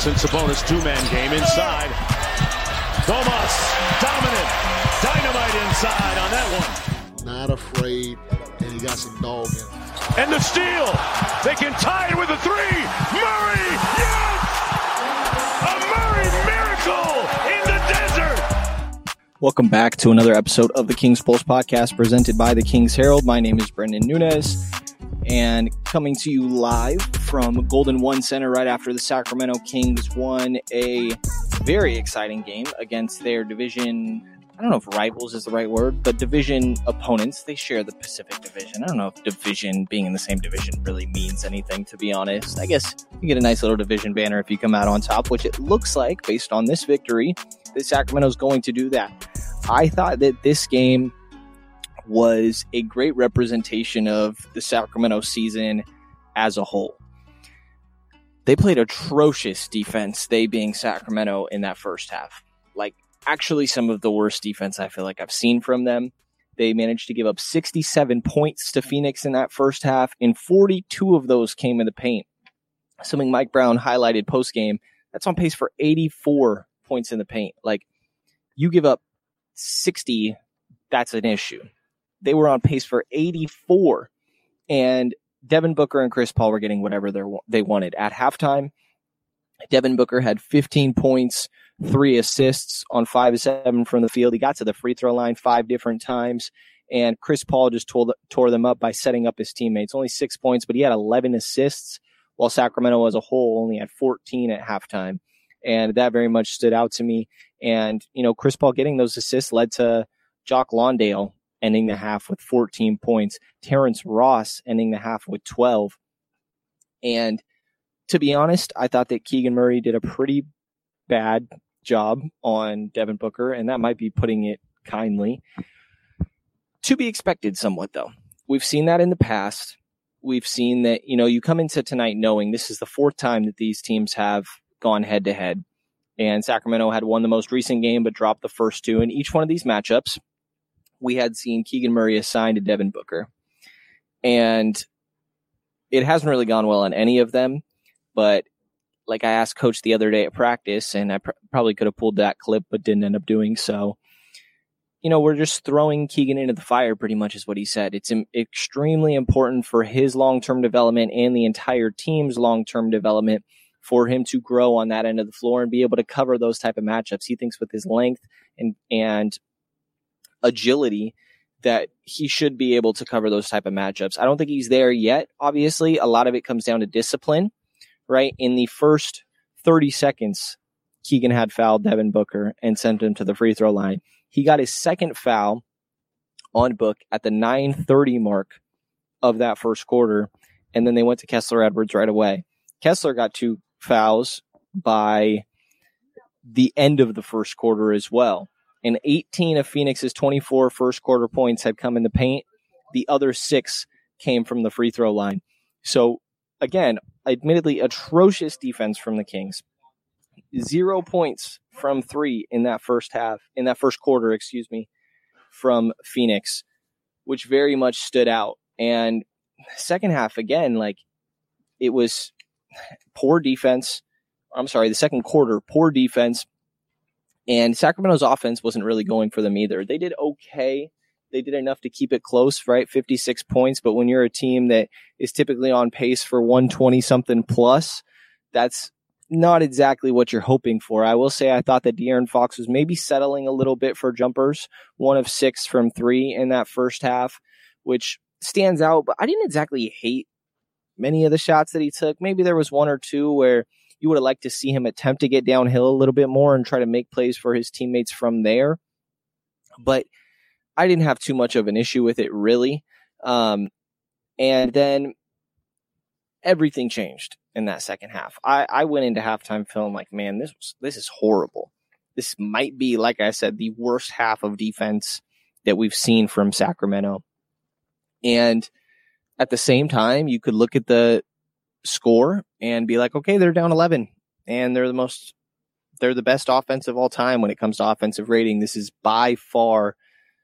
Giannis and Sabonis two-man game inside. Domas, dominant, dynamite inside on that one. Not afraid, and he got some dog in him. And the steal. They can tie it with a three. Murray, yes! A Murray miracle in the desert. Welcome back to another episode of the King's Pulse podcast presented by the King's Herald. My name is Brendan Nunez, and coming to you live from Golden One Center right after the Sacramento Kings won a very exciting game against their division. I don't know if rivals is the right word, but division opponents. They share the Pacific Division. I don't know if division, being in the same division, really means anything, to be honest. I guess you get a nice little division banner if you come out on top, which it looks like, based on this victory, that Sacramento's going to do that. I thought that this game was a great representation of the Sacramento season as a whole. They played atrocious defense, they being Sacramento, in that first half. Actually, some of the worst defense I feel like I've seen from them. They managed to give up 67 points to Phoenix in that first half, and 42 of those came in the paint. Something Mike Brown highlighted post-game, that's on pace for 84 points in the paint. You give up 60, that's an issue. They were on pace for 84, and Devin Booker and Chris Paul were getting whatever they wanted. At halftime, Devin Booker had 15 points, 3 assists on 5 of 7 from the field. He got to the free throw line 5 different times, and Chris Paul just tore them up by setting up his teammates. Only 6 points, but he had 11 assists, while Sacramento as a whole only had 14 at halftime. And that very much stood out to me. And, Chris Paul getting those assists led to Jock Lawndale ending the half with 14 points, Terrence Ross ending the half with 12. And to be honest, I thought that Keegan Murray did a pretty bad job on Devin Booker, and that might be putting it kindly. To be expected somewhat, though. We've seen that in the past. We've seen that, you come into tonight knowing this is the 4th time that these teams have gone head-to-head, and Sacramento had won the most recent game but dropped the first 2. In each one of these matchups, we had seen Keegan Murray assigned to Devin Booker, and it hasn't really gone well on any of them, but like I asked Coach the other day at practice, and I probably could have pulled that clip, but didn't end up doing so. We're just throwing Keegan into the fire, pretty much is what he said. It's extremely important for his long-term development and the entire team's long-term development for him to grow on that end of the floor and be able to cover those type of matchups. He thinks with his length and agility that he should be able to cover those type of matchups. I don't think he's there yet, obviously. A lot of it comes down to discipline. Right? In the first 30 seconds, Keegan had fouled Devin Booker and sent him to the free throw line. He got his second foul on Book at the 9:30 mark of that first quarter, and then they went to Kessler Edwards right away. Kessler got 2 fouls by the end of the first quarter as well. And 18 of Phoenix's 24 first quarter points had come in the paint. The other 6 came from the free throw line. So, again, admittedly atrocious defense from the Kings. 0 points from 3 in that first quarter, from Phoenix, which very much stood out. And second half, again, it was poor defense. I'm sorry, the second quarter, poor defense. And Sacramento's offense wasn't really going for them either. They did okay. They did enough to keep it close, right? 56 points. But when you're a team that is typically on pace for 120-something plus, that's not exactly what you're hoping for. I will say I thought that De'Aaron Fox was maybe settling a little bit for jumpers. 1 of 6 from 3 in that first half, which stands out. But I didn't exactly hate many of the shots that he took. Maybe there was 1 or 2 where you would have liked to see him attempt to get downhill a little bit more and try to make plays for his teammates from there. But I didn't have too much of an issue with it, really. And then everything changed in that second half. I went into halftime feeling like, man, this is horrible. This might be, like I said, the worst half of defense that we've seen from Sacramento. And at the same time, you could look at the score and be like, okay, they're down 11, and they're the best offense of all time when it comes to offensive rating. This is by far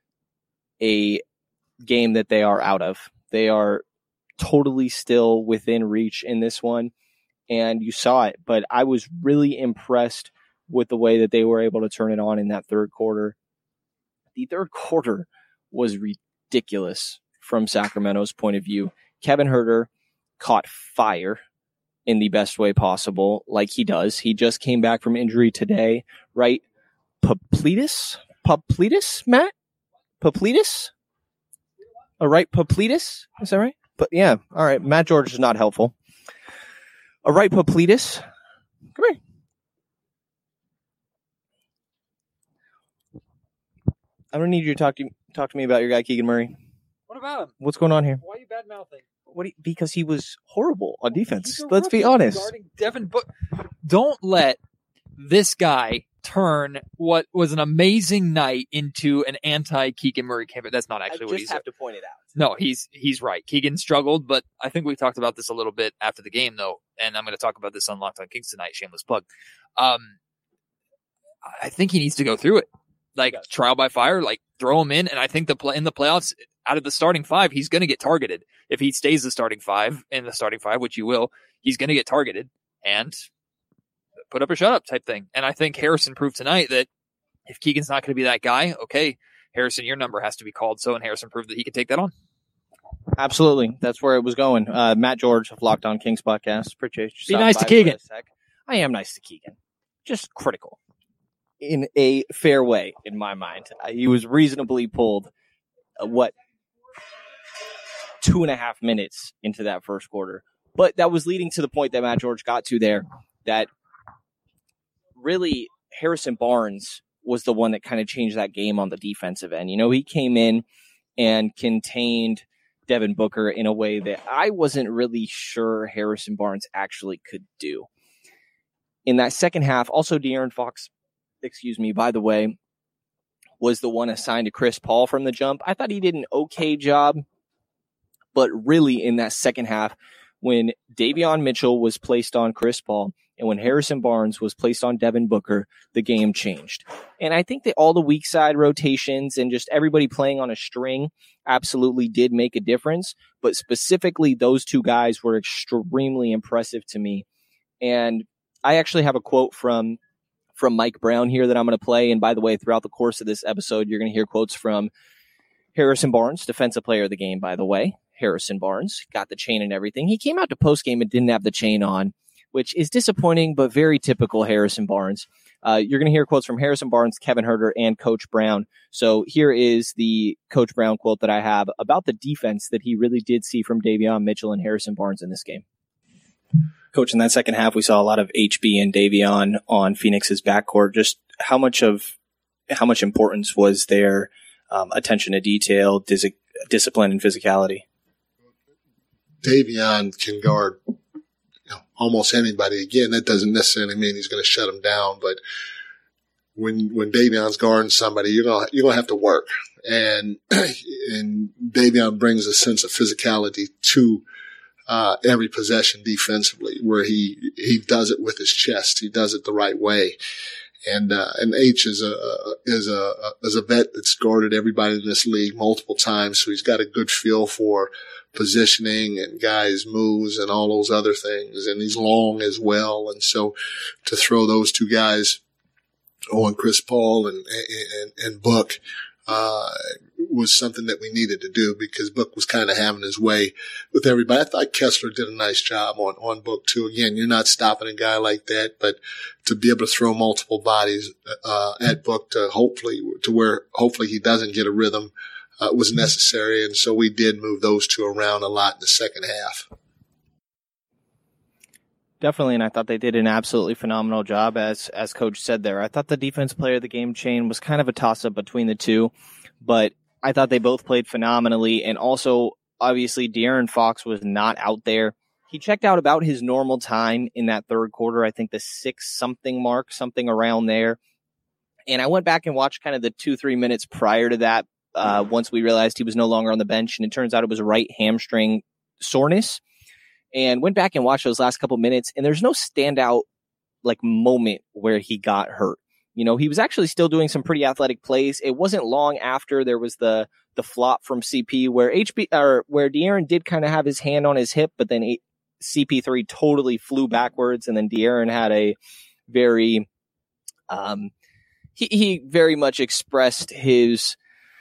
a game that they are out of. They are totally still within reach in this one. and you saw it. But I was really impressed with the way that they were able to turn it on in that third quarter. The third quarter was ridiculous from Sacramento's point of view. Kevin Huerter caught fire in the best way possible, like he does. He just came back from injury today, right? Paplitis, Matt? Paplitis? All right, Paplitis? Is that right? But yeah, all right. Matt George is not helpful. All right, Paplitis. Come here. I don't need you to talk to me about your guy Keegan Murray. What about him? What's going on here? Why are you bad mouthing? Because he was horrible on defense. Let's be honest. Devin don't let this guy turn what was an amazing night into an anti-Keegan Murray campaign. That's not actually what he said. I just have to point it out. No, he's right. Keegan struggled, but I think we talked about this a little bit after the game, though, and I'm going to talk about this on Locked on Kings tonight. Shameless plug. I think he needs to go through it, trial by fire, throw him in, and I think in the playoffs, out of the starting five, he's going to get targeted. If he stays the starting five, which he will, he's going to get targeted and put up or shut up type thing. And I think Harrison proved tonight that if Keegan's not going to be that guy, okay, Harrison, your number has to be called. So, and Harrison proved that he could take that on. Absolutely. That's where it was going. Matt George of Locked on Kings podcast. Appreciate you. Be nice to Keegan. I am nice to Keegan. Just critical in a fair way, in my mind. He was reasonably pulled, 2.5 minutes into that first quarter. But that was leading to the point that Matt George got to there, that really Harrison Barnes was the one that kind of changed that game on the defensive end. He came in and contained Devin Booker in a way that I wasn't really sure Harrison Barnes actually could do. In that second half, also De'Aaron Fox, by the way, was the one assigned to Chris Paul from the jump. I thought he did an okay job, but really in that second half, when Davion Mitchell was placed on Chris Paul and when Harrison Barnes was placed on Devin Booker, the game changed. And I think that all the weak side rotations and just everybody playing on a string absolutely did make a difference. But specifically, those two guys were extremely impressive to me. And I actually have a quote from Mike Brown here that I'm going to play. And by the way, throughout the course of this episode, you're going to hear quotes from Harrison Barnes, defensive player of the game, by the way. Harrison Barnes got the chain and everything. He came out to postgame and didn't have the chain on, which is disappointing, but very typical Harrison Barnes. You're going to hear quotes from Harrison Barnes, Kevin Huerter, and Coach Brown. So here is the Coach Brown quote that I have about the defense that he really did see from Davion Mitchell and Harrison Barnes in this game. Coach, in that second half, we saw a lot of HB and Davion on Phoenix's backcourt. Just how much importance was their attention to detail, discipline, and physicality? Davion can guard almost anybody. Again, that doesn't necessarily mean he's going to shut him down, but when Davion's guarding somebody, you're gonna have to work, and Davion brings a sense of physicality to every possession defensively, where he does it with his chest. He does it the right way. And H is a vet that's guarded everybody in this league multiple times. So he's got a good feel for positioning and guys' moves and all those other things. And he's long as well. And so to throw those two guys on Chris Paul and Book, was something that we needed to do, because Book was kind of having his way with everybody. I thought Kessler did a nice job on Book too. Again, you're not stopping a guy like that, but to be able to throw multiple bodies at Book to where hopefully he doesn't get a rhythm was necessary. And so we did move those two around a lot in the second half. Definitely, and I thought they did an absolutely phenomenal job, as Coach said there. I thought the defense player of the game chain was kind of a toss-up between the two, but I thought they both played phenomenally. And also, obviously, De'Aaron Fox was not out there. He checked out about his normal time in that third quarter, I think the 6-something mark, something around there. And I went back and watched kind of the 2-3 minutes prior to that, once we realized he was no longer on the bench, and it turns out it was right hamstring soreness. And went back and watched those last couple minutes, and there's no standout moment where he got hurt. He was actually still doing some pretty athletic plays. It wasn't long after there was the flop from CP where De'Aaron did kind of have his hand on his hip, but then CP3 totally flew backwards, and then De'Aaron had a very, he very much expressed his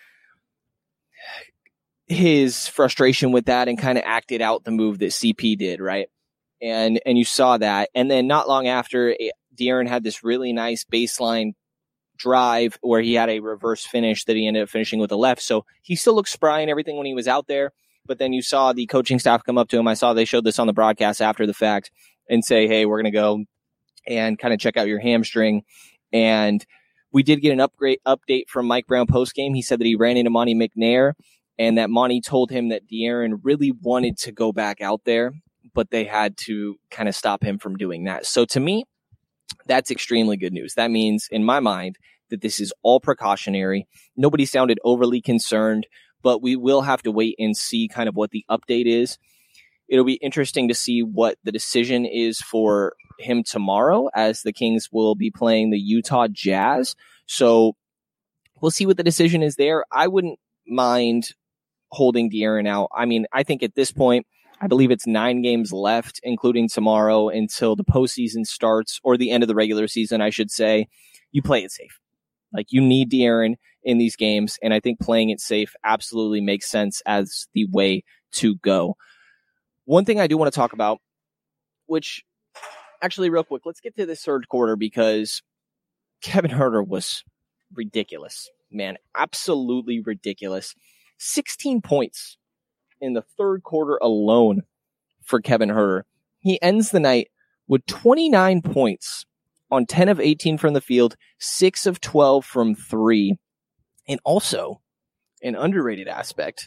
frustration with that and kind of acted out the move that CP did, right? And you saw that. And then not long after, De'Aaron had this really nice baseline drive where he had a reverse finish that he ended up finishing with the left. So he still looked spry and everything when he was out there. But then you saw the coaching staff come up to him. I saw they showed this on the broadcast after the fact and say, hey, we're going to go and kind of check out your hamstring. And we did get an update from Mike Brown post-game. He said that he ran into Monty McNair and that Monty told him that De'Aaron really wanted to go back out there, but they had to kind of stop him from doing that. So to me, that's extremely good news. That means, in my mind, that this is all precautionary. Nobody sounded overly concerned, but we will have to wait and see kind of what the update is. It'll be interesting to see what the decision is for him tomorrow, as the Kings will be playing the Utah Jazz. So we'll see what the decision is there. I wouldn't mind holding De'Aaron out. I mean, I think at this point, I believe it's 9 games left, including tomorrow, until the postseason starts, or the end of the regular season, I should say. You play it safe. Like, you need De'Aaron in these games, and I think playing it safe absolutely makes sense as the way to go. One thing I do want to talk about, which actually real quick, let's get to this third quarter, because Kevin Huerter was ridiculous, man. Absolutely ridiculous. 16 points in the third quarter alone for Kevin Huerter. He ends the night with 29 points on 10 of 18 from the field, 6 of 12 from 3. And also, an underrated aspect,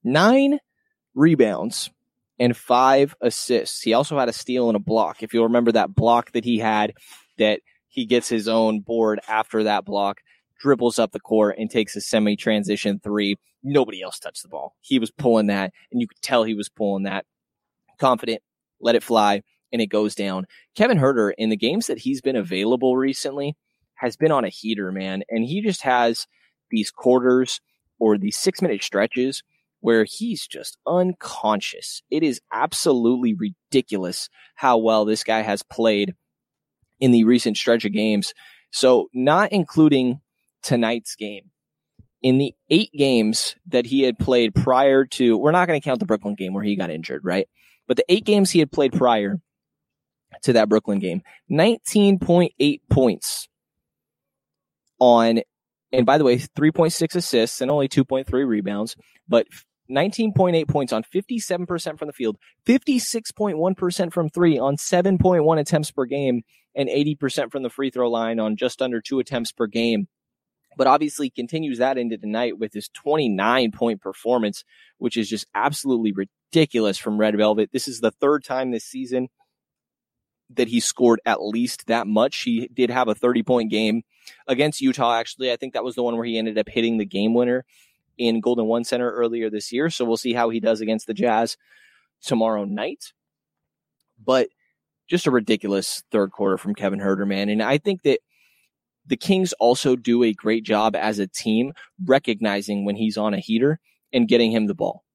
9 rebounds and 5 assists. He also had a steal and a block. If you'll remember that block that he had, that he gets his own board after that block, dribbles up the court and takes a semi-transition 3. Nobody else touched the ball. He was pulling that, and you could tell he was pulling that. Confident, let it fly, and it goes down. Kevin Huerter, in the games that he's been available recently, has been on a heater, man. And he just has these quarters or these 6-minute stretches where he's just unconscious. It is absolutely ridiculous how well this guy has played in the recent stretch of games. So not including tonight's game, in the 8 games that he had played prior to, we're not going to count the Brooklyn game where he got injured, right? But the 8 games he had played prior to that Brooklyn game, 19.8 points on, and by the way, 3.6 assists and only 2.3 rebounds, but 19.8 points on 57% from the field, 56.1% from 3 on 7.1 attempts per game, and 80% from the free throw line on just under 2 attempts per game. But obviously continues that into tonight with his 29-point performance, which is just absolutely ridiculous from Red Velvet. This is the 3rd time this season that he scored at least that much. He did have a 30-point game against Utah, actually. I think that was the one where he ended up hitting the game winner in Golden One Center earlier this year. So we'll see how he does against the Jazz tomorrow night. But just a ridiculous third quarter from Kevin Huerter, man. And I think that the Kings also do a great job as a team recognizing when he's on a heater and getting him the ball.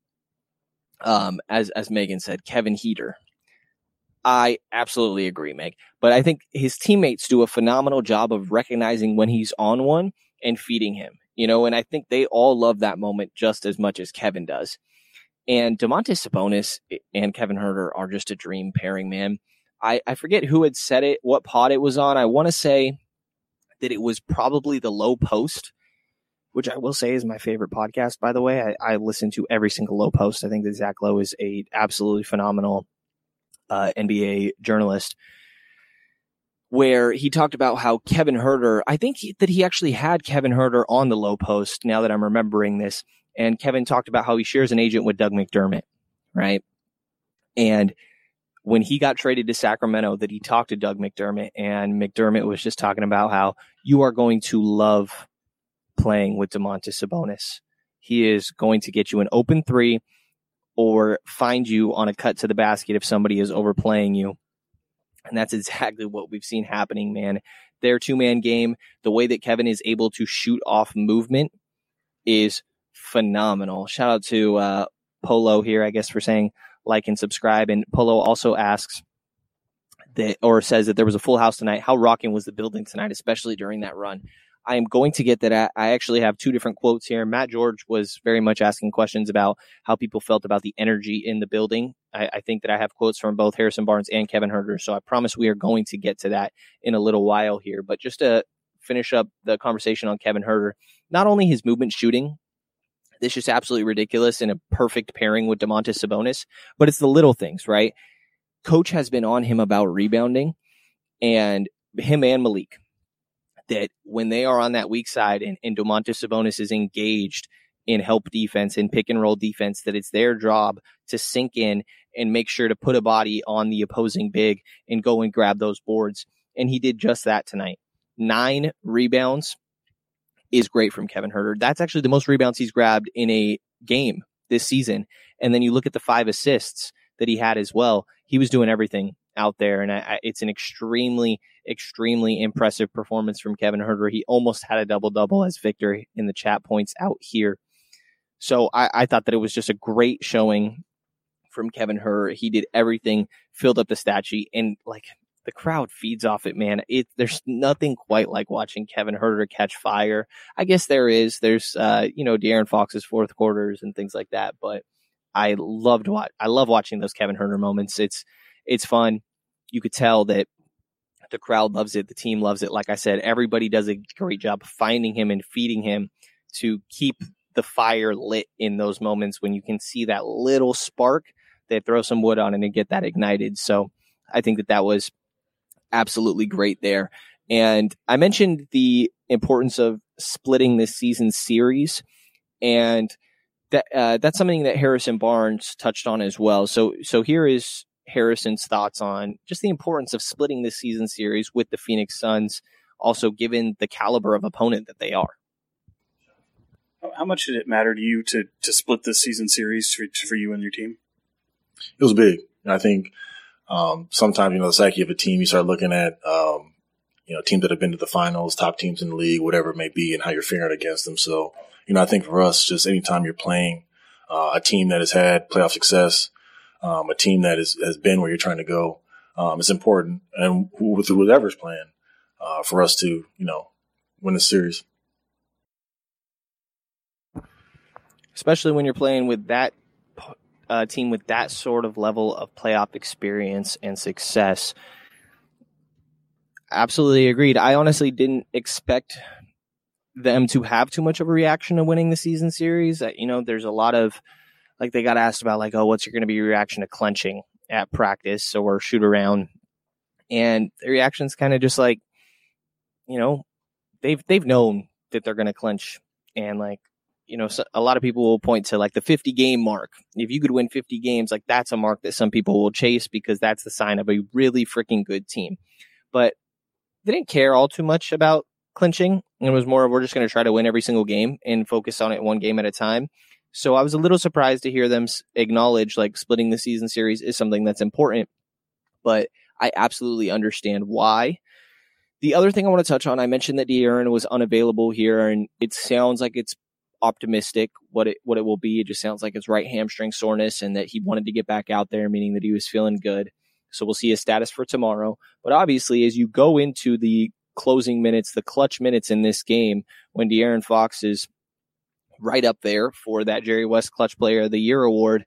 As Megan said, Kevin Heater. I absolutely agree, Meg. But I think his teammates do a phenomenal job of recognizing when he's on one and feeding him. You know, and I think they all love that moment just as much as Kevin does. And Domantas Sabonis and Kevin Huerter are just a dream pairing, man. I forget who had said it, what pod it was on. I want to say that it was probably the Low Post, which I will say is my favorite podcast, by the way. I listen to every single Low Post. I think that Zach Lowe is a absolutely phenomenal NBA journalist, where he talked about how Kevin Huerter, I think that he actually had Kevin Huerter on the Low Post, now that I'm remembering this, and Kevin talked about how he shares an agent with Doug McDermott, right? And when he got traded to Sacramento, that he talked to Doug McDermott, and McDermott was just talking about how you are going to love playing with Domantas Sabonis. He is going to get you an open 3 or find you on a cut to the basket if somebody is overplaying you. And that's exactly what we've seen happening, man. Their 2-man game, the way that Kevin is able to shoot off movement is phenomenal. Shout out to Polo here, I guess, for saying like and subscribe. And Polo also asks says that there was a full house tonight. How rocking was the building tonight, especially during that run? I am going to get that. I actually have two different quotes here. Matt George was very much asking questions about how people felt about the energy in the building. I think that I have quotes from both Harrison Barnes and Kevin Huerter, so I promise we are going to get to that in a little while here. But just to finish up the conversation on Kevin Huerter, not only his movement shooting, this is absolutely ridiculous and a perfect pairing with Domantas Sabonis, but it's the little things, right? Coach has been on him about rebounding, and him and Malik, that when they are on that weak side and Domantas Sabonis is engaged in help defense and pick and roll defense, that it's their job to sink in and make sure to put a body on the opposing big and go and grab those boards. And he did just that tonight. 9 rebounds is great from Kevin Huerter. That's actually the most rebounds he's grabbed in a game this season. And then you look at the 5 assists that he had as well. He was doing everything out there. And it's an extremely, extremely impressive performance from Kevin Huerter. He almost had a double-double, as Victor in the chat points out here. So I thought that it was just a great showing from Kevin Huerter. He did everything, filled up the stat sheet, and like the crowd feeds off it, man. There's nothing quite like watching Kevin Huerter catch fire. I guess there's De'Aaron Fox's fourth quarters and things like that, but I love watching those Kevin Huerter moments. It's fun. You could tell that the crowd loves it. The team loves it. Like I said, everybody does a great job finding him and feeding him to keep the fire lit in those moments when you can see that little spark. They throw some wood on it and get that ignited. So I think that was absolutely great there. And I mentioned the importance of splitting this season series, and that's something that Harrison Barnes touched on as well. So here is Harrison's thoughts on just the importance of splitting this season series with the Phoenix Suns, also given the caliber of opponent that they are. How much did it matter to you to split this season series for you and your team? It was big. I think sometimes, the psyche of a team, you start looking at, teams that have been to the finals, top teams in the league, whatever it may be, and how you're faring against them. So, I think for us, just anytime you're playing a team that has had playoff success, a team that has been where you're trying to go, it's important. And with whoever's playing, for us to, win the series. Especially when you're playing with that team with that sort of level of playoff experience and success. Absolutely agreed. I honestly didn't expect them to have too much of a reaction to winning the season series. There's a lot of, like, they got asked about, like, what's going to be your reaction to clenching at practice or shoot around? And the reaction's kind of just like, they've known that they're going to clench. And, like, so a lot of people will point to, like, the 50 game mark. If you could win 50 games, like, that's a mark that some people will chase because that's the sign of a really freaking good team. But they didn't care all too much about clinching. It was more of, we're just going to try to win every single game and focus on it one game at a time. So I was a little surprised to hear them acknowledge, like, splitting the season series is something that's important, but I absolutely understand why. The other thing I want to touch on, I mentioned that De'Aaron was unavailable here, and it sounds like it's optimistic what it will be. It just sounds like it's right hamstring soreness and that he wanted to get back out there, meaning that he was feeling good. So we'll see his status for tomorrow. But obviously, as you go into the closing minutes, the clutch minutes in this game, when De'Aaron Fox is right up there for that Jerry West Clutch Player of the Year award,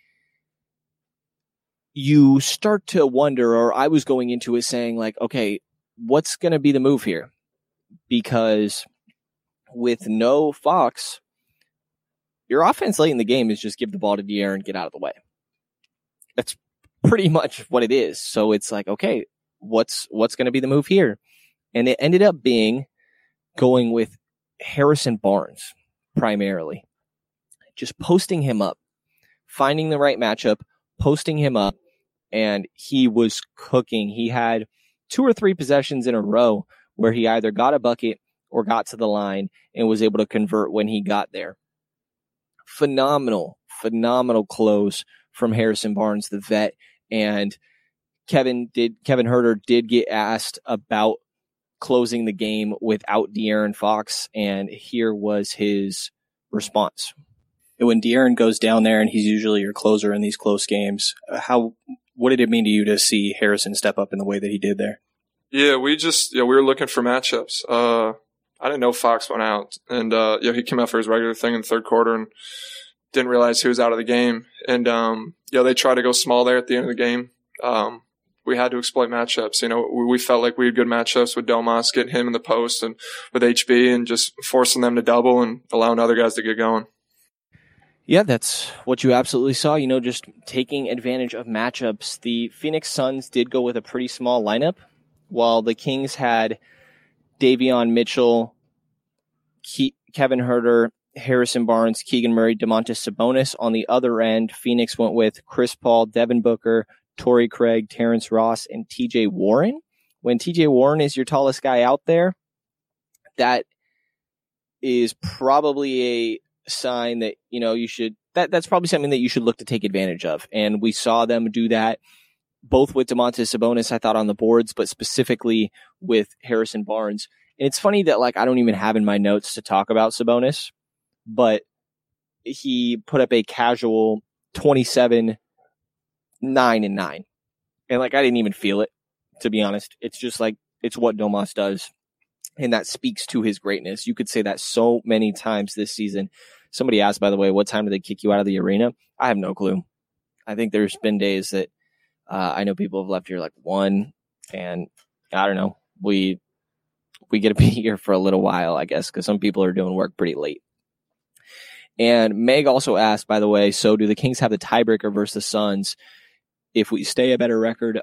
you start to wonder, or I was going into it saying, like, okay, what's going to be the move here? Because with no Fox, your offense late in the game is just give the ball to De'Aaron and get out of the way. That's pretty much what it is. So it's like, okay, what's going to be the move here? And it ended up being going with Harrison Barnes primarily. Just posting him up, finding the right matchup, posting him up, and he was cooking. He had 2 or 3 possessions in a row where he either got a bucket or got to the line and was able to convert when he got there. Phenomenal close from Harrison Barnes, the vet. And Kevin Huerter did get asked about closing the game without De'Aaron Fox, and here was his response. When De'Aaron goes down there and he's usually your closer in these close games, what did it mean to you to see Harrison step up in the way that he did there? Yeah, we were looking for matchups. I didn't know Fox went out, and he came out for his regular thing in the third quarter and didn't realize he was out of the game. And they tried to go small there at the end of the game. We had to exploit matchups. We felt like we had good matchups with Domas, getting him in the post, and with HB, and just forcing them to double and allowing other guys to get going. Yeah, that's what you absolutely saw, just taking advantage of matchups. The Phoenix Suns did go with a pretty small lineup, while the Kings had Davion Mitchell, Kevin Huerter, Harrison Barnes, Keegan Murray, Domantas Sabonis. On the other end, Phoenix went with Chris Paul, Devin Booker, Torrey Craig, Terrence Ross, and TJ Warren. When TJ Warren is your tallest guy out there, that is probably a sign that, you should, that's probably something that you should look to take advantage of. And we saw them do that both with Domantas Sabonis, I thought, on the boards, but specifically with Harrison Barnes. And it's funny that, I don't even have in my notes to talk about Sabonis, but he put up a casual 27, 9, and 9. And, I didn't even feel it, to be honest. It's just it's what Domas does. And that speaks to his greatness. You could say that so many times this season. Somebody asked, by the way, what time did they kick you out of the arena? I have no clue. I think there's been days that I know people have left here 1, and I don't know. We get to be here for a little while, I guess, because some people are doing work pretty late. And Meg also asked, by the way, so do the Kings have the tiebreaker versus the Suns if we stay a better record?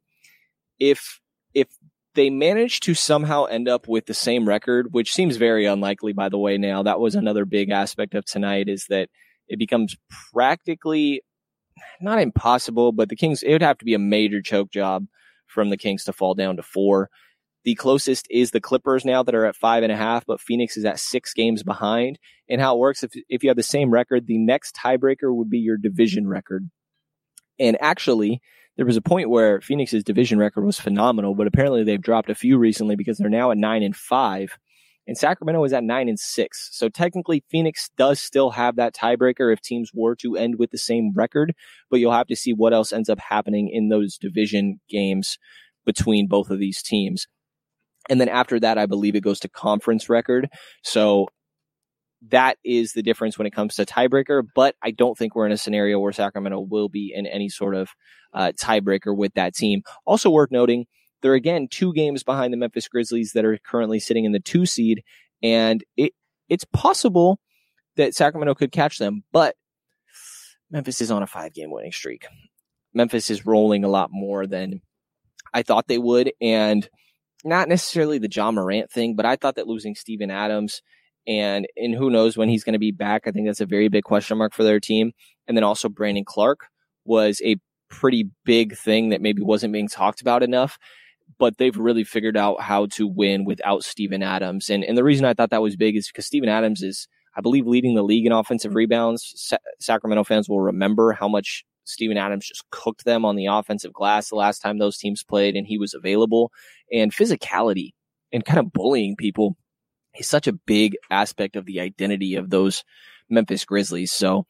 If they manage to somehow end up with the same record, which seems very unlikely, by the way, now, that was another big aspect of tonight, is that it becomes practically not impossible, but the Kings, it would have to be a major choke job from the Kings to fall down to 4. The closest is the Clippers now that are at 5.5, but Phoenix is at 6 games behind. And how it works, if you have the same record, the next tiebreaker would be your division record. And actually, there was a point where Phoenix's division record was phenomenal, but apparently they've dropped a few recently because they're now at 9-5, and Sacramento is at 9-6. So technically, Phoenix does still have that tiebreaker if teams were to end with the same record, but you'll have to see what else ends up happening in those division games between both of these teams. And then after that, I believe it goes to conference record. So that is the difference when it comes to tiebreaker, but I don't think we're in a scenario where Sacramento will be in any sort of tiebreaker with that team. Also worth noting, they're again 2 games behind the Memphis Grizzlies that are currently sitting in the 2 seed, and it's possible that Sacramento could catch them, but Memphis is on a 5-game winning streak. Memphis is rolling a lot more than I thought they would, and not necessarily the John Morant thing, but I thought that losing Steven Adams and who knows when he's going to be back, I think that's a very big question mark for their team. And then also Brandon Clark was a pretty big thing that maybe wasn't being talked about enough, but they've really figured out how to win without Steven Adams. And the reason I thought that was big is because Steven Adams is, I believe, leading the league in offensive rebounds. Sacramento fans will remember how much Steven Adams just cooked them on the offensive glass the last time those teams played and he was available. And physicality and kind of bullying people is such a big aspect of the identity of those Memphis Grizzlies. So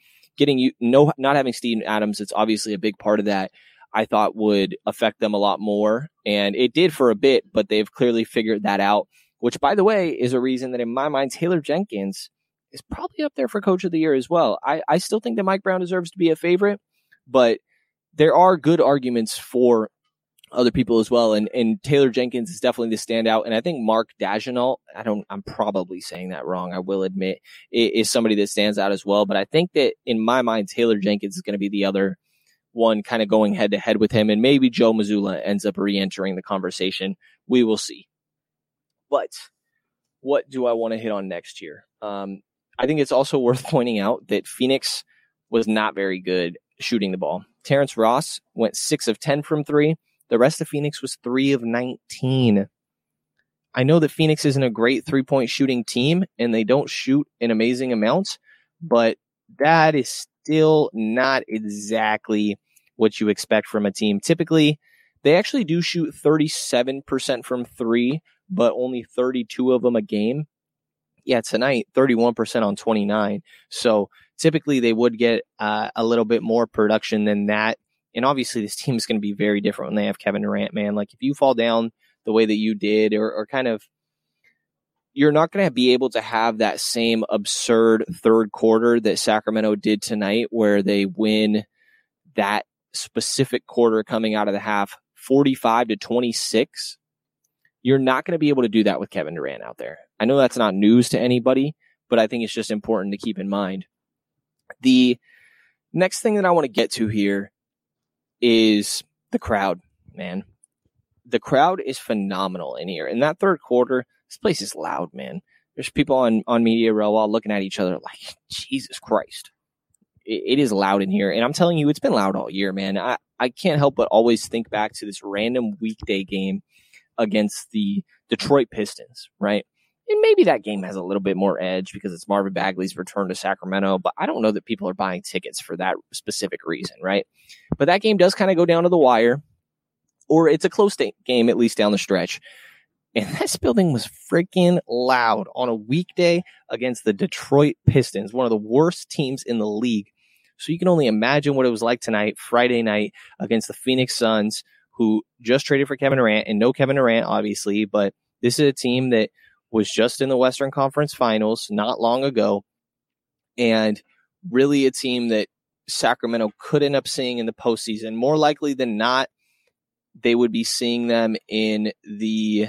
not having Steven Adams, it's obviously a big part of that, I thought would affect them a lot more. And it did for a bit, but they've clearly figured that out, which, by the way, is a reason that in my mind, Taylor Jenkins is probably up there for Coach of the Year as well. I still think that Mike Brown deserves to be a favorite, but there are good arguments for other people as well. And Taylor Jenkins is definitely the standout. And I think Mark Daigneault, I'm probably saying that wrong, I will admit, is somebody that stands out as well. But I think that in my mind, Taylor Jenkins is going to be the other one kind of going head to head with him. And maybe Joe Mazzulla ends up re-entering the conversation. We will see. But what do I want to hit on next year? I think it's also worth pointing out that Phoenix was not very good shooting the ball. Terrence Ross went 6 of 10 from 3. The rest of Phoenix was 3 of 19. I know that Phoenix isn't a great 3-point shooting team, and they don't shoot in amazing amounts, but that is still not exactly what you expect from a team. Typically, they actually do shoot 37% from 3, but only 32 of them a game. Yeah, tonight, 31% on 29. So typically they would get a little bit more production than that. And obviously this team is going to be very different when they have Kevin Durant, man. Like if you fall down the way that you did or kind of, you're not going to be able to have that same absurd third quarter that Sacramento did tonight where they win that specific quarter coming out of the half 45-26. You're not going to be able to do that with Kevin Durant out there. I know that's not news to anybody, but I think it's just important to keep in mind. The next thing that I want to get to here is the crowd, man. The crowd is phenomenal in here. In that third quarter, this place is loud, man. There's people on Media Row all looking at each other like, Jesus Christ. It is loud in here. And I'm telling you, it's been loud all year, man. I can't help but always think back to this random weekday game against the Detroit Pistons, right? And maybe that game has a little bit more edge because it's Marvin Bagley's return to Sacramento, but I don't know that people are buying tickets for that specific reason, right? But that game does kind of go down to the wire, or it's a close game, at least down the stretch. And this building was freaking loud on a weekday against the Detroit Pistons, one of the worst teams in the league. So you can only imagine what it was like tonight, Friday night, against the Phoenix Suns, who just traded for Kevin Durant, and no Kevin Durant, obviously, but this is a team that was just in the Western Conference Finals not long ago, and really a team that Sacramento could end up seeing in the postseason. More likely than not, they would be seeing them in the...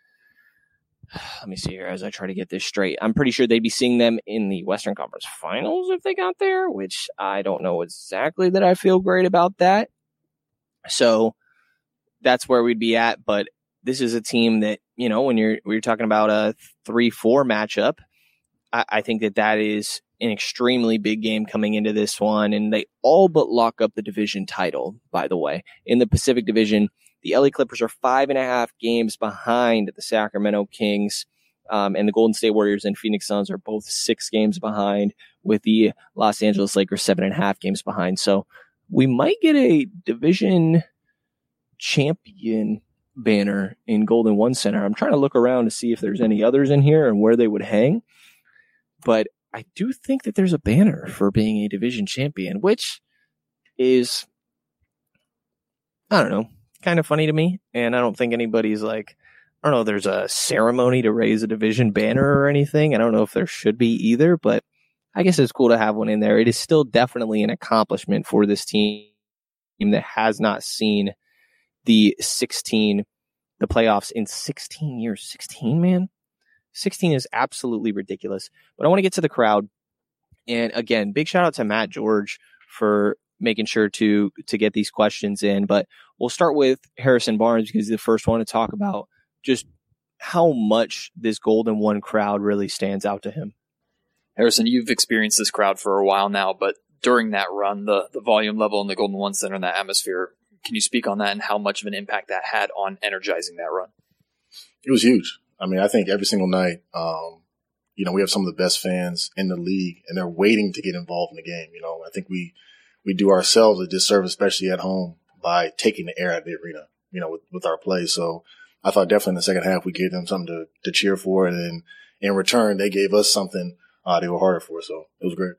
Let me see here as I try to get this straight. I'm pretty sure they'd be seeing them in the Western Conference Finals if they got there, which I don't know exactly that I feel great about that. So that's where we'd be at. But this is a team that, you know, when you're talking about a 3-4 matchup, I think that is an extremely big game coming into this one. And they all but lock up the division title, by the way. In the Pacific Division, the LA Clippers are 5.5 games behind the Sacramento Kings, and the Golden State Warriors and Phoenix Suns are both 6 games behind, with the Los Angeles Lakers 7.5 games behind. So we might get a division champion banner in Golden One Center. I'm trying to look around to see if there's any others in here and where they would hang, but I do think that there's a banner for being a division champion, which is, I don't know, kind of funny to me. And I don't think anybody's like, I don't know, there's a ceremony to raise a division banner or anything. I don't know if there should be either, but I guess it's cool to have one in there. It is still definitely an accomplishment for this team that has not seen the playoffs in 16 years. 16, man. 16 is absolutely ridiculous. But I want to get to the crowd. And again, big shout out to Matt George for making sure to get these questions in. But we'll start with Harrison Barnes because he's the first one to talk about just how much this Golden One crowd really stands out to him. Harrison, you've experienced this crowd for a while now, but during that run, the volume level in the Golden One Center and that atmosphere, can you speak on that and how much of an impact that had on energizing that run? It was huge. I mean, I think every single night, we have some of the best fans in the league, and they're waiting to get involved in the game. You know, I think we do ourselves a disservice, especially at home, by taking the air out of the arena, with our play. So I thought definitely in the second half we gave them something to cheer for, and then in return they gave us something they were harder for. So it was great.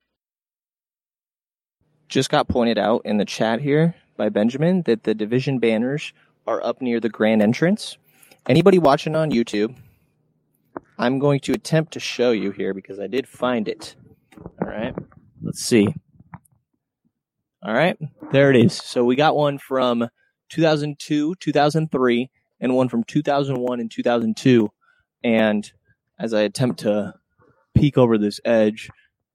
Just got pointed out in the chat here by Benjamin that the division banners are up near the grand entrance. Anybody watching on YouTube, I'm going to attempt to show you here because I did find it. All right, let's see. All right, there it is. So we got one from 2002, 2003, and one from 2001 and 2002. And as I attempt to peek over this edge,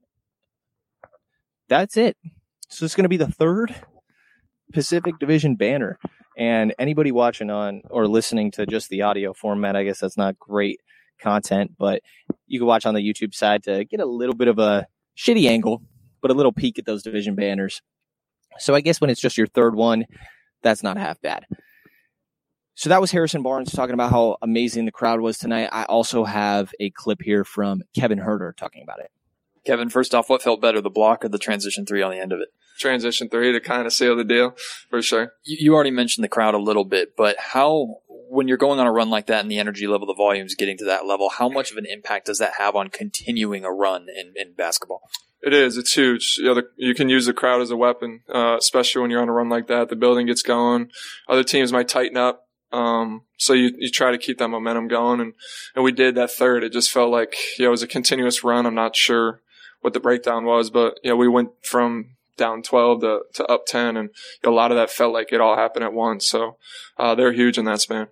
that's it. So it's going to be the third Pacific Division banner. And anybody watching on or listening to just the audio format, I guess that's not great content, but you can watch on the YouTube side to get a little bit of a shitty angle, but a little peek at those division banners. So I guess when it's just your third one, that's not half bad. So that was Harrison Barnes talking about how amazing the crowd was tonight. I also have a clip here from Kevin Huerter talking about it. Kevin, first off, what felt better, the block or the transition three on the end of it? Transition three to kind of seal the deal, for sure. You already mentioned the crowd a little bit, but when you're going on a run like that and the energy level, the volume's getting to that level, how much of an impact does that have on continuing a run in basketball? It is. It's huge. You can use the crowd as a weapon, especially when you're on a run like that. The building gets going. Other teams might tighten up. So you try to keep that momentum going. And we did that third. It just felt like, it was a continuous run. I'm not sure what the breakdown was, but, we went from down 12 to up 10. And a lot of that felt like it all happened at once. So, they're huge in that span.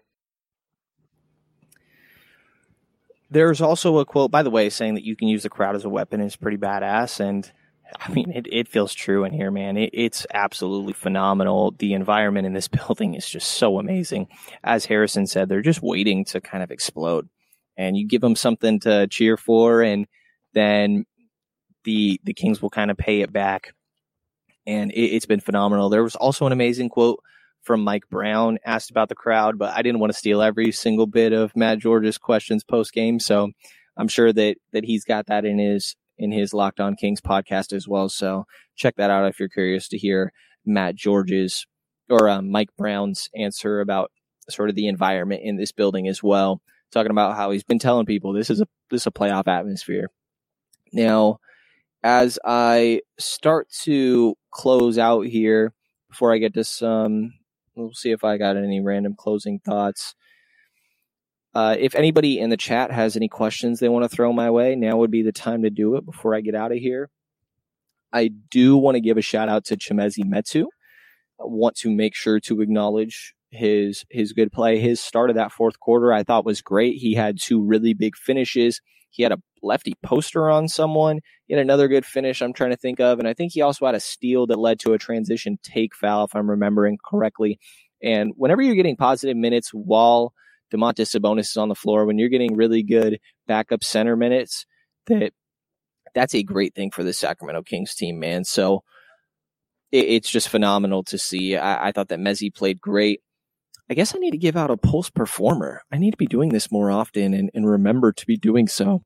There's also a quote, by the way, saying that you can use the crowd as a weapon is pretty badass. And I mean, it feels true in here, man. It's absolutely phenomenal. The environment in this building is just so amazing. As Harrison said, they're just waiting to kind of explode. And you give them something to cheer for, and then the Kings will kind of pay it back. And it's been phenomenal. There was also an amazing quote from Mike Brown asked about the crowd, but I didn't want to steal every single bit of Matt George's questions post game. So I'm sure that he's got that in his Locked On Kings podcast as well. So check that out if you're curious to hear Matt George's or Mike Brown's answer about sort of the environment in this building as well. Talking about how he's been telling people this is a playoff atmosphere. Now, as I start to close out here, before I get to some, we'll see if I got any random closing thoughts. If anybody in the chat has any questions they want to throw my way, now would be the time to do it before I get out of here. I do want to give a shout out to Chimezie Metu. I want to make sure to acknowledge his good play. His start of that fourth quarter I thought was great. He had two really big finishes. He had a lefty poster on someone. He had another good finish I'm trying to think of. And I think he also had a steal that led to a transition take foul, if I'm remembering correctly. And whenever you're getting positive minutes while Domantas Sabonis is on the floor, when you're getting really good backup center minutes, that's a great thing for the Sacramento Kings team, man. So it's just phenomenal to see. I thought that Mezzi played great. I guess I need to give out a Pulse Performer. I need to be doing this more often and remember to be doing so.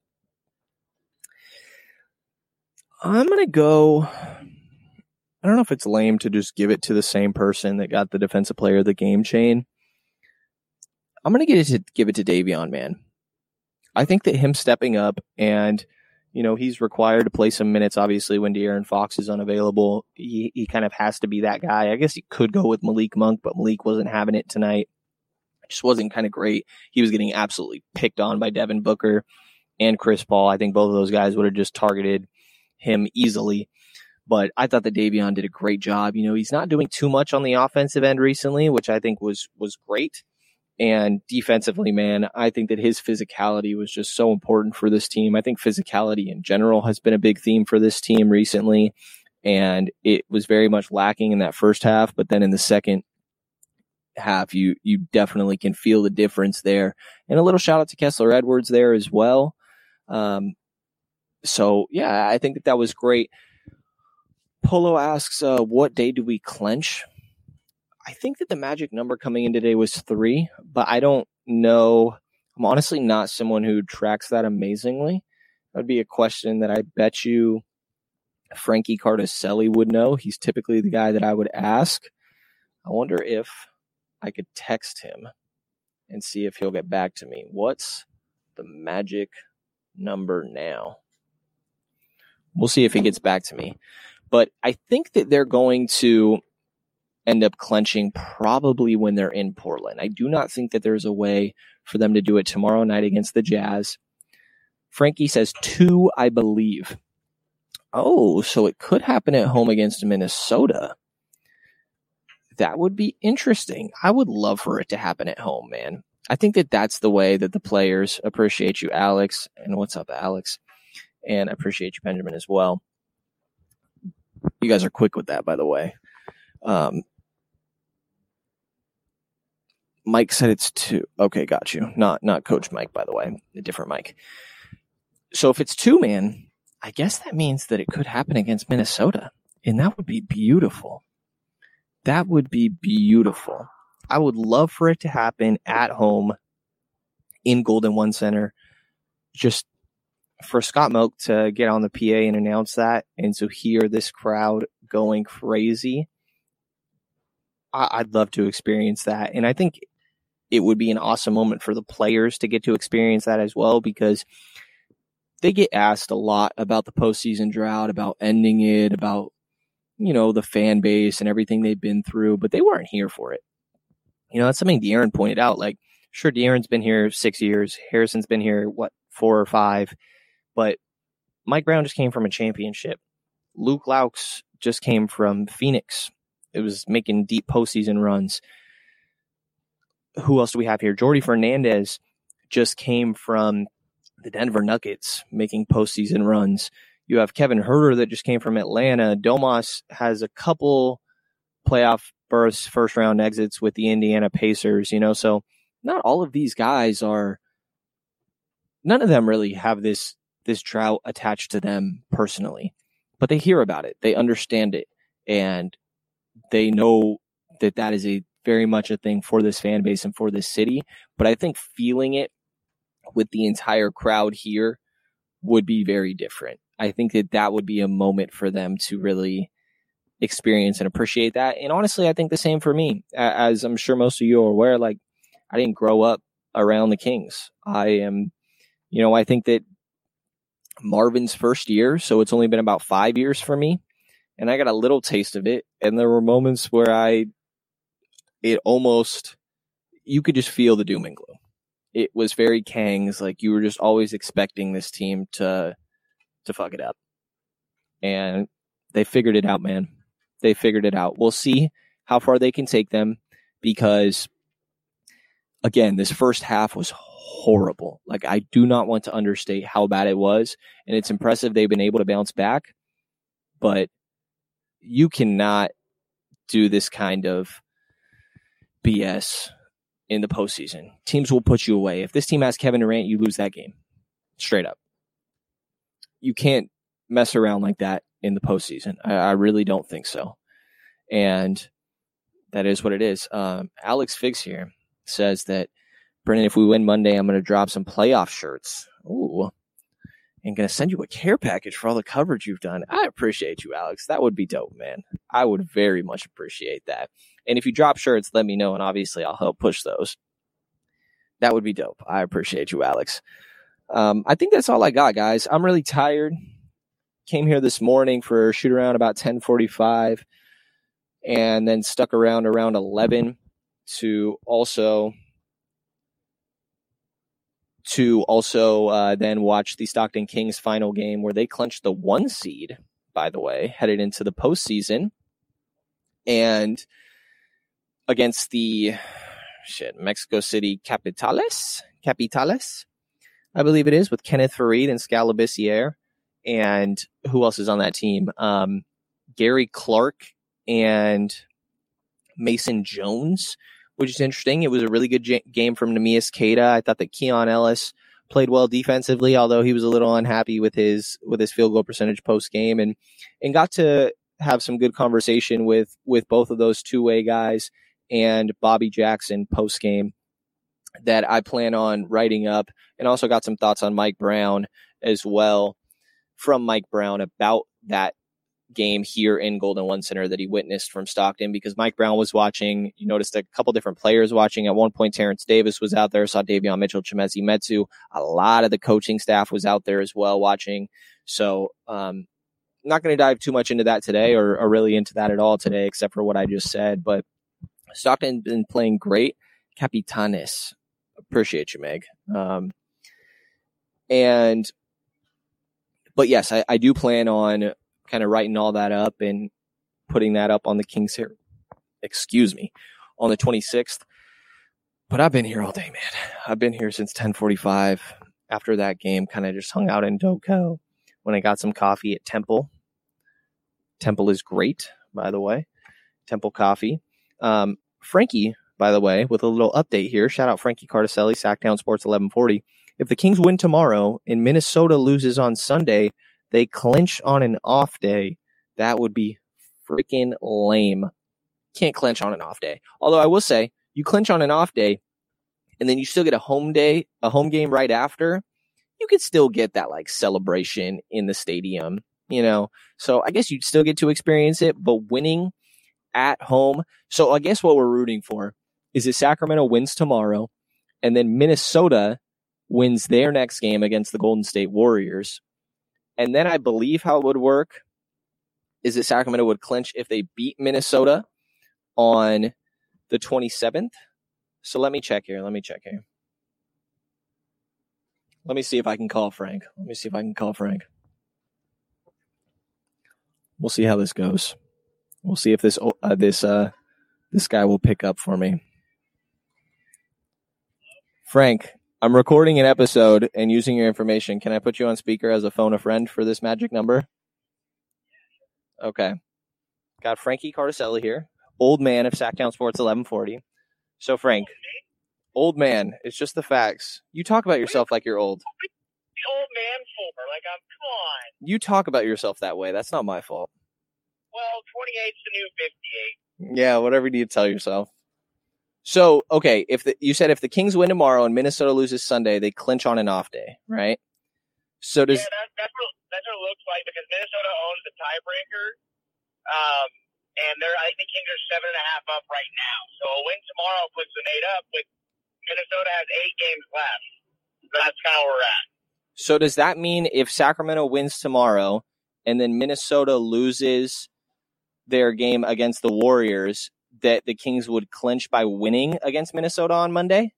I'm going to go, I don't know if it's lame to just give it to the same person that got the Defensive Player of the Game chain. I'm going to give it to Davion, man. I think that him stepping up and, he's required to play some minutes, obviously, when De'Aaron Fox is unavailable. He kind of has to be that guy. I guess he could go with Malik Monk, but Malik wasn't having it tonight. It just wasn't kind of great. He was getting absolutely picked on by Devin Booker and Chris Paul. I think both of those guys would have just targeted him easily. But I thought that Davion did a great job. He's not doing too much on the offensive end recently, which I think was great. And defensively, man, I think that his physicality was just so important for this team. I think physicality in general has been a big theme for this team recently. And it was very much lacking in that first half. But then in the second half, you definitely can feel the difference there. And a little shout out to Kessler Edwards there as well. So, yeah, I think that was great. Polo asks, what day do we clench? I think that the magic number coming in today was 3, but I don't know. I'm honestly not someone who tracks that amazingly. That would be a question that I bet you Frankie Cardicelli would know. He's typically the guy that I would ask. I wonder if I could text him and see if he'll get back to me. What's the magic number now? We'll see if he gets back to me. But I think that they're going to end up clenching probably when they're in Portland. I do not think that there's a way for them to do it tomorrow night against the Jazz. Frankie says 2, I believe. Oh, so it could happen at home against Minnesota. That would be interesting. I would love for it to happen at home, man. I think that that's the way that the players appreciate you, Alex. And what's up, Alex? And I appreciate you, Benjamin, as well. You guys are quick with that, by the way. Mike said it's 2. Okay, got you. Not Coach Mike, by the way. A different Mike. So if it's 2, man, I guess that means that it could happen against Minnesota. And that would be beautiful. That would be beautiful. I would love for it to happen at home in Golden One Center. Just for Scott Moak to get on the PA and announce that, and to hear this crowd going crazy, I'd love to experience that. And I think it would be an awesome moment for the players to get to experience that as well, because they get asked a lot about the postseason drought, about ending it, about, the fan base and everything they've been through, but they weren't here for it. That's something De'Aaron pointed out. Like, sure, De'Aaron's been here 6 years. Harrison's been here, 4 or 5, but Mike Brown just came from a championship. Luke Laux just came from Phoenix. It was making deep postseason runs. Who else do we have here? Jordi Fernandez just came from the Denver Nuggets, making postseason runs. You have Kevin Huerter that just came from Atlanta. Domas has a couple playoff berths, first round exits with the Indiana Pacers, so not all of these guys none of them really have this drought attached to them personally, but they hear about it. They understand it, and they know that is very much a thing for this fan base and for this city. But I think feeling it with the entire crowd here would be very different. I think that would be a moment for them to really experience and appreciate that. And honestly, I think the same for me. As I'm sure most of you are aware, like, I didn't grow up around the Kings. I am, I think that Marvin's first year, so it's only been about 5 years for me, and I got a little taste of it. And there were moments where you could just feel the doom and gloom. It was very Kangs, like you were just always expecting this team to fuck it up. And they figured it out, man. They figured it out. We'll see how far they can take them, because, again, this first half was horrible. Like, I do not want to understate how bad it was, and it's impressive they've been able to bounce back, but you cannot do this kind of BS in the postseason. Teams will put you away. If this team has Kevin Durant, you lose that game. Straight up. You can't mess around like that in the postseason. I really don't think so. And that is what it is. Alex Figs here says that, Brennan, if we win Monday, I'm going to drop some playoff shirts. Ooh. And going to send you a care package for all the coverage you've done. I appreciate you, Alex. That would be dope, man. I would very much appreciate that. And if you drop shirts, let me know, and obviously I'll help push those. That would be dope. I appreciate you, Alex. I think that's all I got, guys. I'm really tired. Came here this morning for a shoot around about 10:45, and then stuck around 11 to also then watch the Stockton Kings final game, where they clinched the 1 seed, by the way, headed into the postseason, and against the Mexico City Capitales, I believe it is, with Kenneth Faried and Skal Labissiere. And who else is on that team? Gary Clark and Mason Jones, which is interesting. It was a really good game from Neemias Queta. I thought that Keon Ellis played well defensively, although he was a little unhappy with his field goal percentage post game, and got to have some good conversation with both of those two-way guys and Bobby Jackson post game that I plan on writing up, and also got some thoughts on Mike Brown as well from Mike Brown about that game here in Golden One Center that he witnessed from Stockton, because Mike Brown was watching. You noticed a couple different players watching. At one point, Terrence Davis was out there. Saw Davion Mitchell, Chimezie Metu. A lot of the coaching staff was out there as well watching. So I'm not going to dive too much into that today, or really into that at all today, except for what I just said. But Stockton been playing great. Capitanes. Appreciate you, Meg. But yes, I do plan on kind of writing all that up and putting that up on the Kings here. On the 26th. But I've been here all day, man. I've been here since 10:45. After that game, kind of just hung out in Doco when I got some coffee at Temple. Temple is great, by the way. Temple Coffee. Frankie, by the way, with a little update here. Shout out Frankie Cardicelli, Sacktown Sports 1140. If the Kings win tomorrow and Minnesota loses on Sunday, they clinch on an off day. That would be freaking lame. Can't clinch on an off day. Although I will say, you clinch on an off day, and then you still get a home game right after, you could still get that like celebration in the stadium, So I guess you'd still get to experience it, but winning at home. So I guess what we're rooting for is that Sacramento wins tomorrow, and then Minnesota wins their next game against the Golden State Warriors. And then I believe how it would work is that Sacramento would clinch if they beat Minnesota on the 27th. So let me check here. Let me see if I can call Frank. We'll see how this goes. We'll see if this guy will pick up for me. Frank, I'm recording an episode and using your information. Can I put you on speaker as a phone a friend for this magic number? Okay. Got Frankie Cardicelli here, old man of Sacktown Sports 1140. So Frank, old man, it's just the facts. You talk about yourself like you're old. Old man for? Like, come on. You talk about yourself that way. That's not my fault. Well, 28's the new 58. Yeah, whatever you tell yourself. So, okay, you said if the Kings win tomorrow and Minnesota loses Sunday, they clinch on an off day, right? So does that's what it looks like because Minnesota owns the tiebreaker, and I think the Kings are 7.5 up right now. So a win tomorrow puts them 8 up, but Minnesota has 8 games left. So that's kind of where we're at. So does that mean if Sacramento wins tomorrow and then Minnesota loses their game against the Warriors, that the Kings would clinch by winning against Minnesota on Monday?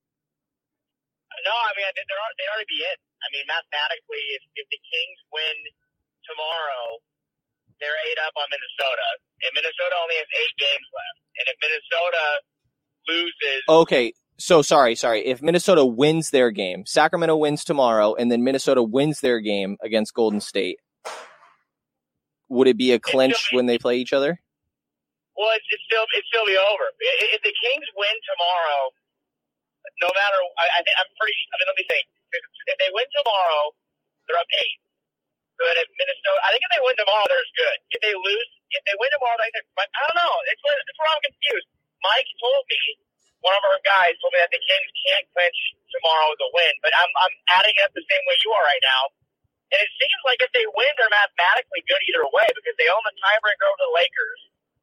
No, I mean, they'd already be in. I mean, mathematically, if the Kings win tomorrow, they're 8 up on Minnesota. And Minnesota only has 8 games left. And if Minnesota loses... Okay, so sorry. If Minnesota wins their game, Sacramento wins tomorrow, and then Minnesota wins their game against Golden State, would it be a clinch when they play each other? Well, it'd still be over. If the Kings win tomorrow, no matter, let me think. If they win tomorrow, they're up 8. So if Minnesota, I think if they win tomorrow, they're good. If they win tomorrow, I don't know. It's where I'm confused. Mike told me, one of our guys told me that the Kings can't clinch tomorrow with a win, but I'm adding it up the same way you are right now. And it seems like if they win, they're mathematically good either way because they own the tiebreaker over the Lakers.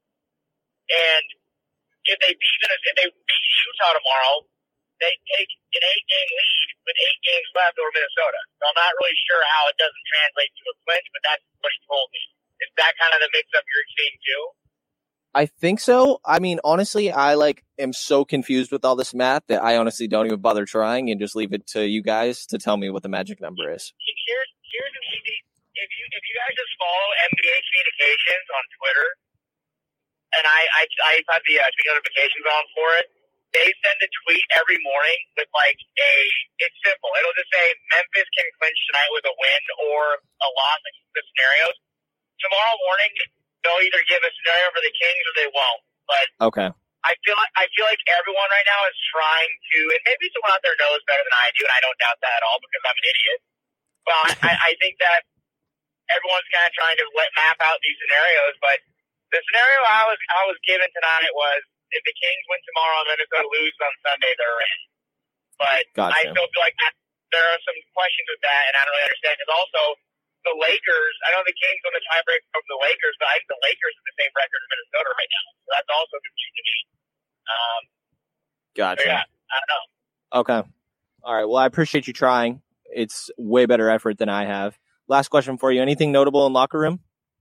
And if they beat Utah tomorrow, they take an 8-game lead with 8 games left over Minnesota. So I'm not really sure how it doesn't translate to a clinch, but that's what he told me. Is that kind of the mix-up you're seeing too? I think so. I mean, honestly, I am so confused with all this math that I honestly don't even bother trying and just leave it to you guys to tell me what the magic number is. Here's an easy. If you guys just follow NBA Communications on Twitter, and I have the tweet notifications on for it. They send a tweet every morning with it's simple. It'll just say Memphis can clinch tonight with a win or a loss, like the scenarios. Tomorrow morning, they'll either give a scenario for the Kings or they won't. But okay. I feel like everyone right now is trying to, and maybe someone out there knows better than I do, and I don't doubt that at all because I'm an idiot. But I think that everyone's kind of trying to map out these scenarios, but the scenario I was given tonight was if the Kings win tomorrow and Minnesota lose on Sunday, they're in. But gotcha. I still feel like there are some questions with that, and I don't really understand. Because also, the Lakers, I know the Kings on the tiebreaker from the Lakers, but I think the Lakers have the same record as Minnesota right now. So that's also confusing to me. Gotcha. Yeah, I don't know. Okay. All right. Well, I appreciate you trying. It's way better effort than I have. Last question for you. Anything notable in locker room?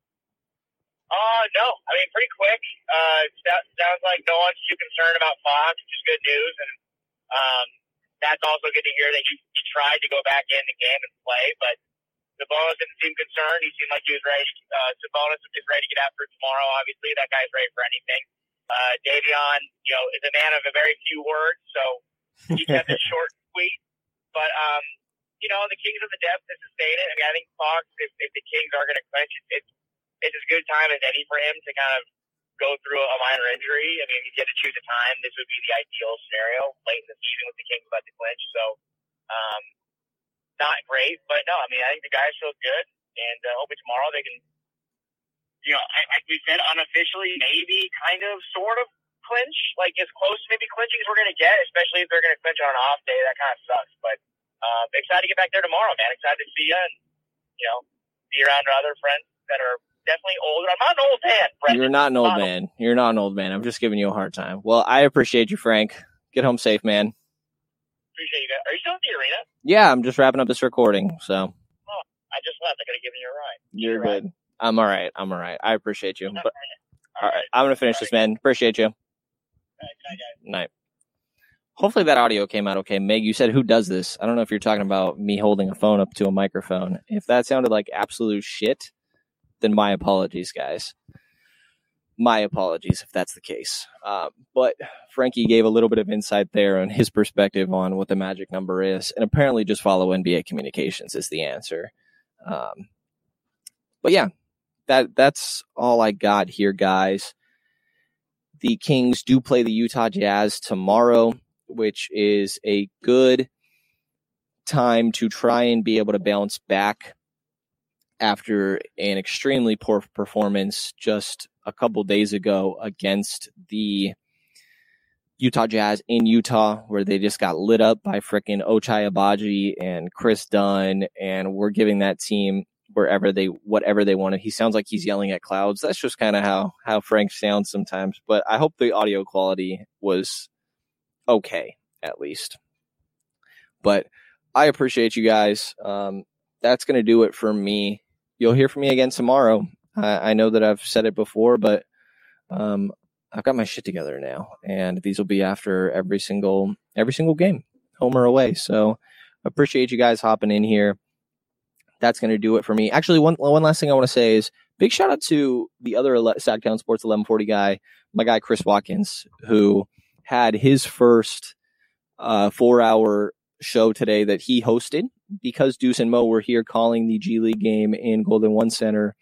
No. I mean, pretty quick. Sounds like no one's too concerned about Fox, which is good news. And that's also good to hear that you tried to go back in the game and play. But Sabonis didn't seem concerned. He seemed like he was ready. Sabonis is ready to get after tomorrow, obviously. That guy's ready for anything. Davion, is a man of a very few words, so he kept it short and sweet. But, the Kings have the depth to sustain it. I mean, I think Fox, if the Kings are going to clinch, it's as good time as any for him to kind of go through a minor injury. I mean, if you had to choose a time, this would be the ideal scenario late in the season with the Kings about to clinch. So, not great, but no, I mean, I think the guys feel good, and hopefully tomorrow they can, like we said, unofficially, maybe kind of sort of clinch, like as close to maybe clinching as we're going to get, especially if they're going to clinch on an off day. That kind of sucks, but excited to get back there tomorrow, man. Excited to see you and, be around other friends that are definitely older. I'm not an old man, Brett. You're not an old man. You're not an old man. I'm just giving you a hard time. Well, I appreciate you, Frank. Get home safe, man. Appreciate you guys. Are you still at the arena? Yeah, I'm just wrapping up this recording, so. Oh, I just left. I could have given you a ride. You're Right. good. I'm all right. I appreciate you. But, All all right. I'm going to finish this, man. Appreciate you. All right, bye, guys. Night. Hopefully that audio came out okay. Meg, you said who does this? I don't know if you're talking about me holding a phone up to a microphone. If that sounded like absolute shit, then my apologies, guys. My apologies if that's the case. But Frankie gave a little bit of insight there on his perspective on what the magic number is. And apparently just follow NBA communications is the answer. But yeah, that's all I got here, guys. The Kings do play the Utah Jazz tomorrow, which is a good time to try and be able to bounce back after an extremely poor performance just a couple days ago against the Utah Jazz in Utah, where they just got lit up by frickin' Ochai Agbaji and Chris Dunn, and we're giving that team whatever they wanted. He sounds like he's yelling at clouds. That's just kind of how Frank sounds sometimes, but I hope the audio quality was okay, at least. But I appreciate you guys. That's going to do it for me. You'll hear from me again tomorrow. I know that I've said it before, but I've got my shit together now, and these will be after every single game, home or away. So appreciate you guys hopping in here. That's going to do it for me. Actually, one last thing I want to say is big shout out to the other Sacktown Sports 1140 guy, my guy Chris Watkins, who had his first 4-hour show today that he hosted because Deuce and Mo were here calling the G League game in Golden One Center.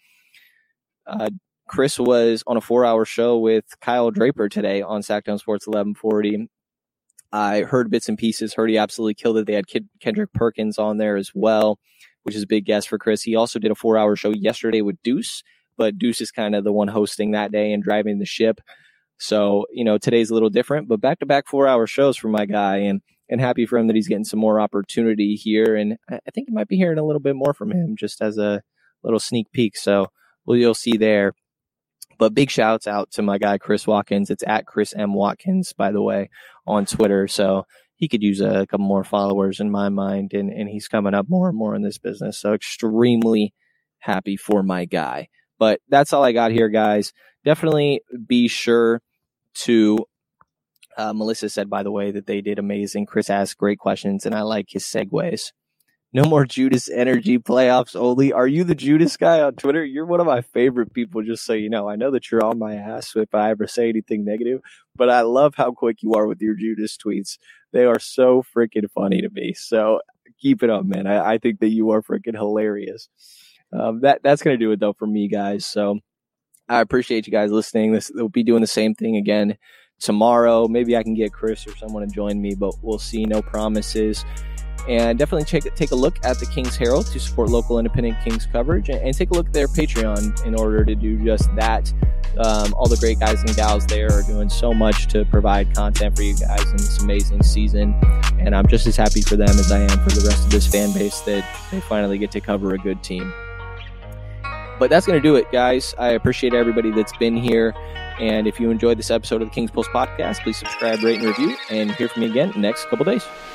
Chris was on a 4-hour show with Kyle Draper today on Sacktown Sports 1140. I heard bits and pieces, heard he absolutely killed it. They had Kendrick Perkins on there as well, which is a big guest for Chris. He also did a 4-hour show yesterday with Deuce, but Deuce is kind of the one hosting that day and driving the ship. So, today's a little different, but back-to-back 4-hour shows for my guy, and happy for him that he's getting some more opportunity here. And I think you might be hearing a little bit more from him just as a little sneak peek. So you'll see there. But big shouts out to my guy, Chris Watkins. It's at Chris M. Watkins, by the way, on Twitter. So he could use a couple more followers in my mind, and he's coming up more and more in this business. So extremely happy for my guy. But that's all I got here, guys. Definitely be sure to, Melissa said, by the way, that they did amazing. Chris asked great questions, and I like his segues. No more Judas Energy, playoffs only. Are you the Judas guy on Twitter? You're one of my favorite people, just so you know. I know that you're on my ass if I ever say anything negative, but I love how quick you are with your Judas tweets. They are so freaking funny to me. So keep it up, man. I think that you are freaking hilarious. That's going to do it, though, for me, guys. So I appreciate you guys listening. We'll be doing the same thing again tomorrow. Maybe I can get Chris or someone to join me, but we'll see. No promises. And definitely take a look at the Kings Herald to support local independent Kings coverage, and take a look at their Patreon in order to do just that. All the great guys and gals there are doing so much to provide content for you guys in this amazing season. And I'm just as happy for them as I am for the rest of this fan base that they finally get to cover a good team. But that's going to do it, guys. I appreciate everybody that's been here. And if you enjoyed this episode of the Kings Pulse podcast, please subscribe, rate, and review, and hear from me again in the next couple days.